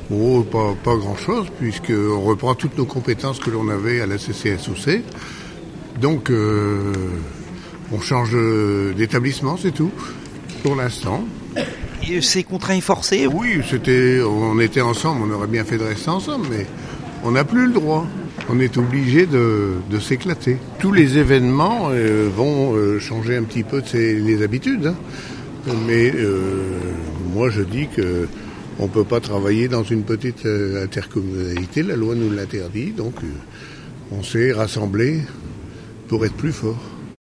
Oh, pas grand-chose, puisqu'on reprend toutes nos compétences que l'on avait à la CCSOC. Donc, on change d'établissement, c'est tout, pour l'instant. Et c'est contraint et forcé? Oui, on était ensemble, on aurait bien fait de rester ensemble, mais on n'a plus le droit. On est obligé de s'éclater. Tous les événements vont changer un petit peu les habitudes. Hein. Mais moi, je dis que on ne peut pas travailler dans une petite intercommunalité. La loi nous l'interdit, donc on s'est rassemblés pour être plus fort.